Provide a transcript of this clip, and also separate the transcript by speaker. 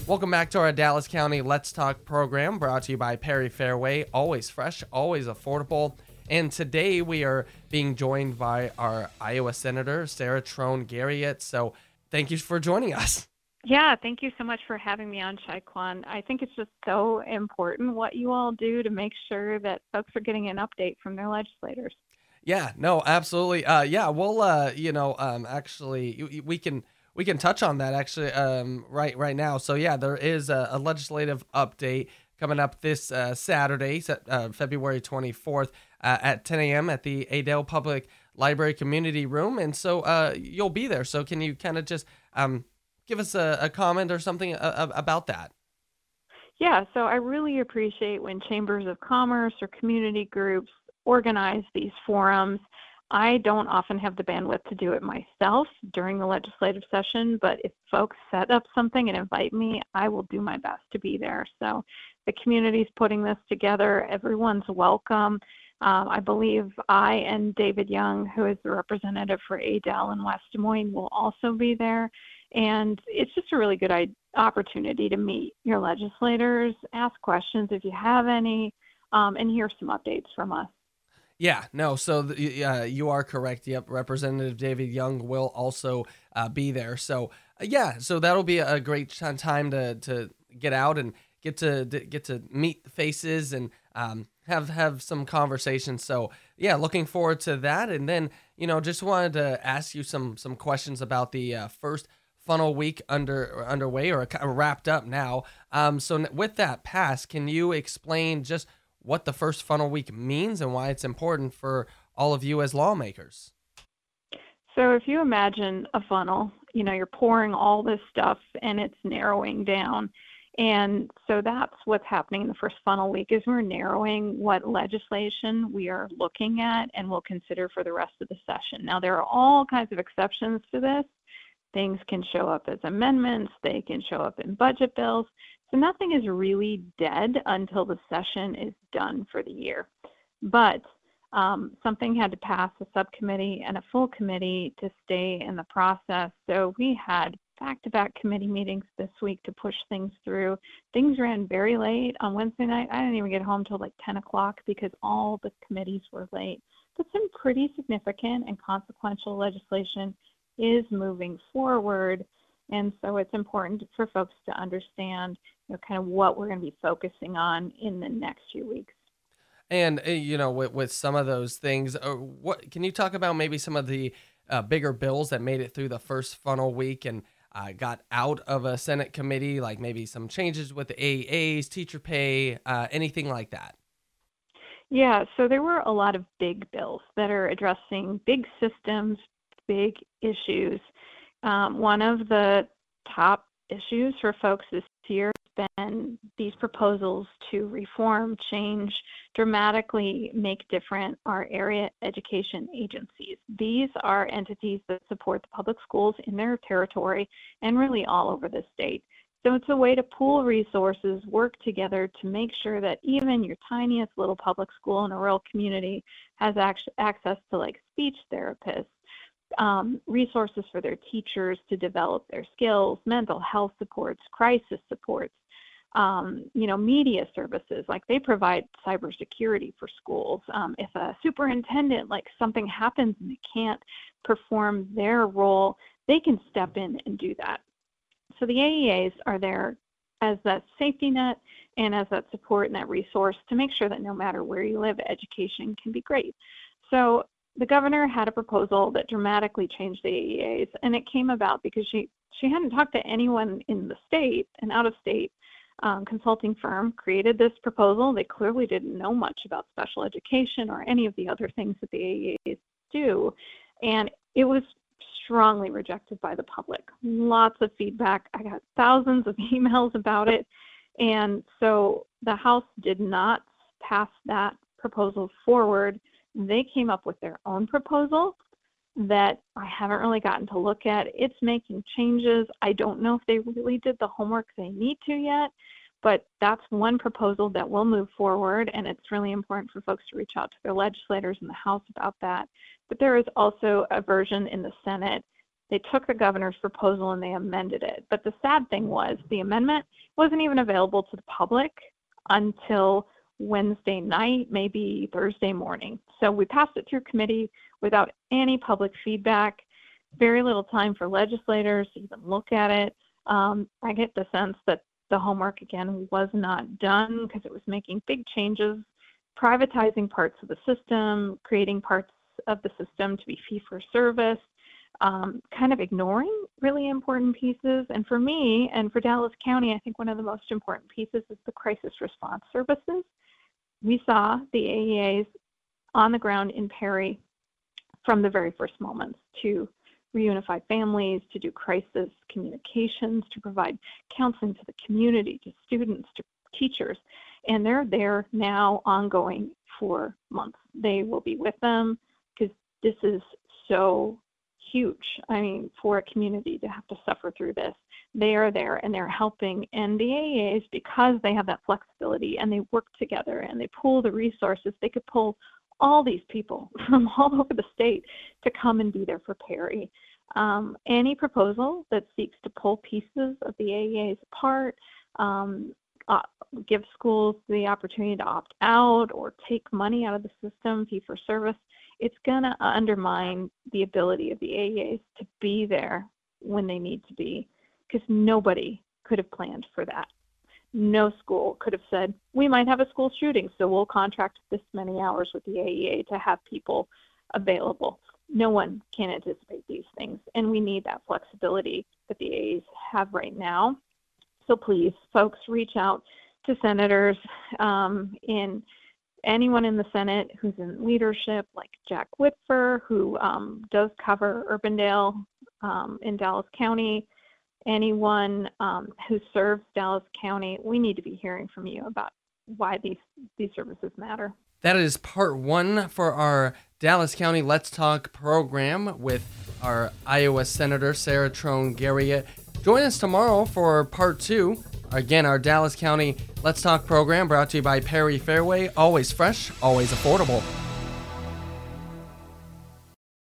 Speaker 1: Welcome back to our Dallas County Let's Talk program, brought to you by Perry Fairway. Always fresh, always affordable. And today we are being joined by our Iowa Senator, Sarah Trone Garriott. So thank you for joining us.
Speaker 2: Yeah, thank you so much for having me on, Shaquan. I think it's just so important what you all do to make sure that folks are getting an update from their legislators.
Speaker 1: Yeah, no, absolutely. We'll, actually, we can touch on that actually right now. So yeah, there is a legislative update coming up this Saturday, February 24th at 10 a.m. at the Adel Public Library Community Room. And so you'll be there. So can you kind of just give us a comment or something about that?
Speaker 2: Yeah, so I really appreciate when chambers of commerce or community groups organize these forums. I don't often have the bandwidth to do it myself during the legislative session, but if folks set up something and invite me, I will do my best to be there. So the community's putting this together. Everyone's welcome. I believe I and David Young, who is the representative for Adel in West Des Moines, will also be there. And it's just a really good opportunity to meet your legislators, ask questions if you have any, and hear some updates from us.
Speaker 1: Yeah, no, so you are correct. Yep, Representative David Young will also be there. So so that'll be a great time to get out and get to meet faces and have some conversations. So yeah, looking forward to that. And then just wanted to ask you some questions about the first funnel week underway or wrapped up now. So with that passed, can you explain just what the first funnel week means and why it's important for all of you as lawmakers?
Speaker 2: So if you imagine a funnel, you're pouring all this stuff and it's narrowing down. And so that's what's happening in the first funnel week is we're narrowing what legislation we are looking at and will consider for the rest of the session. Now, there are all kinds of exceptions to this. Things can show up as amendments. They can show up in budget bills. So nothing is really dead until the session is done for the year. But something had to pass a subcommittee and a full committee to stay in the process. So we had back-to-back committee meetings this week to push things through. Things ran very late on Wednesday night. I didn't even get home till like 10 o'clock because all the committees were late. But some pretty significant and consequential legislation is moving forward. And so it's important for folks to understand kind of what we're going to be focusing on in the next few weeks.
Speaker 1: And, with some of those things, what can you talk about maybe some of the bigger bills that made it through the first funnel week and got out of a Senate committee, like maybe some changes with the AEAs, teacher pay, anything like that?
Speaker 2: Yeah, so there were a lot of big bills that are addressing big systems, big issues. One of the top issues for folks this year has been these proposals to reform, change, dramatically make different our area education agencies. These are entities that support the public schools in their territory and really all over the state. So it's a way to pool resources, work together to make sure that even your tiniest little public school in a rural community has access to like speech therapists, resources for their teachers to develop their skills, mental health supports, crisis supports, media services, like they provide cybersecurity for schools. If a superintendent, like something happens and they can't perform their role, they can step in and do that. So the AEAs are there as that safety net and as that support and that resource to make sure that no matter where you live, education can be great. So the governor had a proposal that dramatically changed the AEAs, and it came about because she hadn't talked to anyone in the state. An out-of-state consulting firm created this proposal. They clearly didn't know much about special education or any of the other things that the AEAs do, and it was strongly rejected by the public. Lots of feedback. I got thousands of emails about it, and so the House did not pass that proposal forward. They came up with their own proposal that I haven't really gotten to look at. It's making changes. I don't know if they really did the homework they need to yet, but that's one proposal that will move forward, and it's really important for folks to reach out to their legislators in the House about that. But there is also a version in the Senate They took the governor's proposal and they amended it. But the sad thing was the amendment wasn't even available to the public until Wednesday night, maybe Thursday morning. So we passed it through committee without any public feedback, very little time for legislators to even look at it. I get the sense that the homework, again, was not done because it was making big changes, privatizing parts of the system, creating parts of the system to be fee-for-service, kind of ignoring really important pieces. And for me and for Dallas County, I think one of the most important pieces is the crisis response services. We saw the AEAs on the ground in Perry from the very first moments to reunify families, to do crisis communications, to provide counseling to the community, to students, to teachers. And they're there now ongoing for months. They will be with them because this is so huge. I mean, for a community to have to suffer through this, they are there and they're helping. And the AEAs, because they have that flexibility and they work together and they pool the resources, they could pull all these people from all over the state to come and be there for Perry. Any proposal that seeks to pull pieces of the AEAs apart, give schools the opportunity to opt out or take money out of the system, fee for service, it's going to undermine the ability of the AEAs to be there when they need to be, because nobody could have planned for that. No school could have said, we might have a school shooting, so we'll contract this many hours with the AEA to have people available. No one can anticipate these things, and we need that flexibility that the AEAs have right now. So please, folks, reach out to senators, anyone in the Senate who's in leadership, like Jack Whitfer, who does cover Urbandale in Dallas County, anyone who serves Dallas County. We need to be hearing from you about why these services matter.
Speaker 1: That is part one for our Dallas County Let's Talk program with our Iowa Senator Sarah Trone Garriott. Join us tomorrow for part two. Again, our Dallas County Let's Talk program brought to you by Perry Fairway. Always fresh, always affordable.